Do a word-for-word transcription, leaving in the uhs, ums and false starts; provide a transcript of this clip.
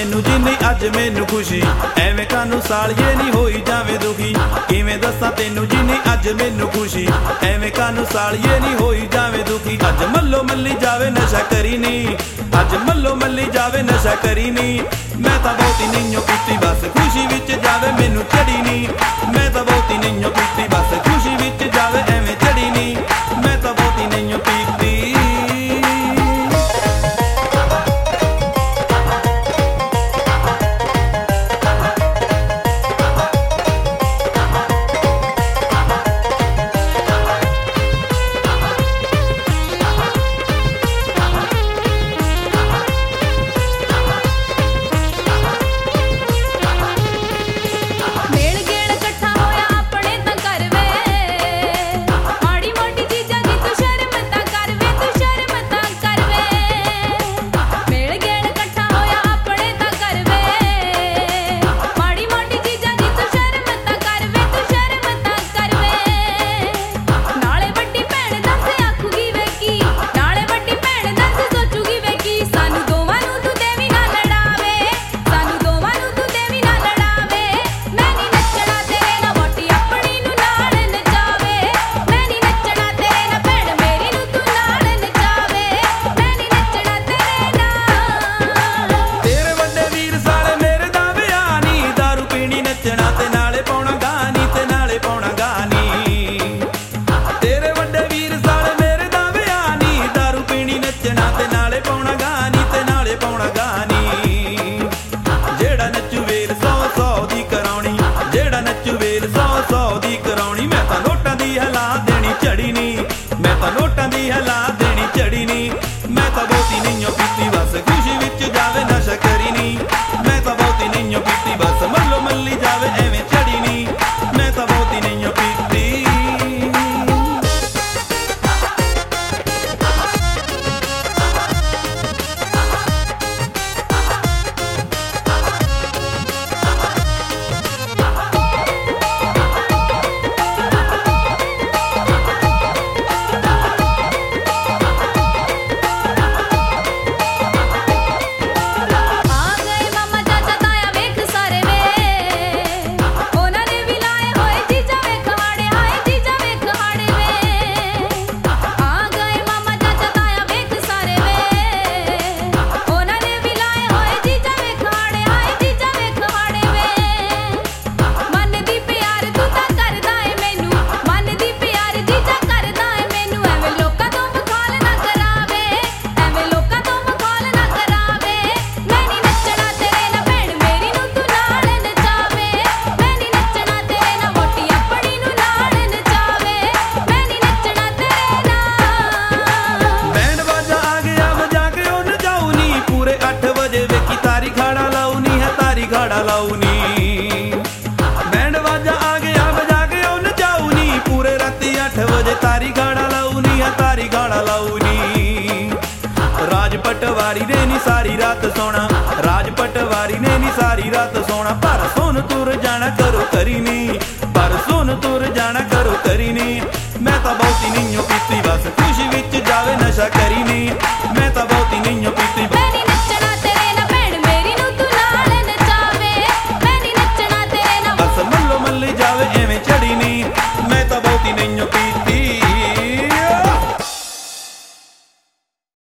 ਤੈਨੂੰ ਜਿੰਨੀ ਅੱਜ ਮੈਨੂੰ ਖੁਸ਼ੀ, ਐਵੇਂ ਕਾਨੂੰ ਸਾਲੀਏ ਨੀ ਹੋਈ ਜਾਵੇਂ ਦੁਖੀ। ਕਿਵੇਂ ਦੱਸਾਂ ਤੈਨੂੰ ਜਿੰਨੀ ਅੱਜ ਮੈਨੂੰ ਖੁਸ਼ੀ, ਐਵੇਂ ਕਾਨੂੰ ਸਾਲੀਏ ਨੀ ਹੋਈ ਜਾਵੇਂ ਦੁਖੀ। ਅੱਜ ਮੱਲੋ ਮੱਲੀ ਜਾਵੇ ਨਸ਼ਾ ਕਰੀ ਨੀ, ਅੱਜ ਮੱਲੋ ਮੱਲੀ ਜਾਵੇ ਨਸ਼ਾ ਕਰੀ ਨੀ। ਮੈਂ ਤਾਂ ਬਹੁਤੀ ਨਹੀਂਓ ਪੀਤੀ ਬਸ ਖੁਸ਼ੀ ਵਿੱਚ ਜਾਵੇ ਮੈਨੂੰ ਚੜੀ ਨੀ। ਮੈਂ ਤਾਂ ਬਹੁਤੀ ਨਹੀਂਓ ਪੀਤੀ ਬਸ ਖੁਸ਼ੀ ਵਿੱਚ ਜਾਵੇ ਐਵੇਂ ਚੜੀ ਨੀ। ਮੈਂ ਤਾਂ ਬਹੁਤੀ ਨਹੀਂਓ ਪੀਤੀ। ਮੈਂ ਤਾਂ ਨੋਟਾਂ ਦੀ ਹਲਾ ਦੇਣੀ ਚੜੀ ਨੀ। ਮੈਂ ਤਾਂ ਬਹੁਤੀ ਨਹੀਂਓ ਪੀਤੀ ਬਸ ਖੁਸ਼ੀ ਵਿੱਚ ਜਾਵੇ ਨਸ਼ਾ ਕਰੀ ਨੀ। ਮੈਂ ਤਾਂ ਬਹੁਤੀ ਨਹੀਂਓ ਪੀਤੀ ਬਸ ਮੱਲੋ ਮੱਲੀ ਜਾਵੇ ਐਵੇਂ ਚੜੀ ਨੀ। ਮੈਂ ਤਾਂ ਬਹੁਤੀ ਨਹੀਂਓ ਪੀਤੀ। बैंड बाजा आ गया बजा के ओ नचाऊ नी। पूरे राती अठ बजे तारी गाड़ा लाऊ नी, है तारी गाड़ा लाऊ नी। राज पटवारी ने नी सारी रात सोना, राज पटवारी ने नी सारी रात सोना। पर सोन तुर जाना करो करी नी, पर सोन तुर जाना करो करी नी। मैं तो बहुती नहींओ पीती बस खुशी विच जावे नशा करी नी। मैं तो बहुती नहींओ पीती।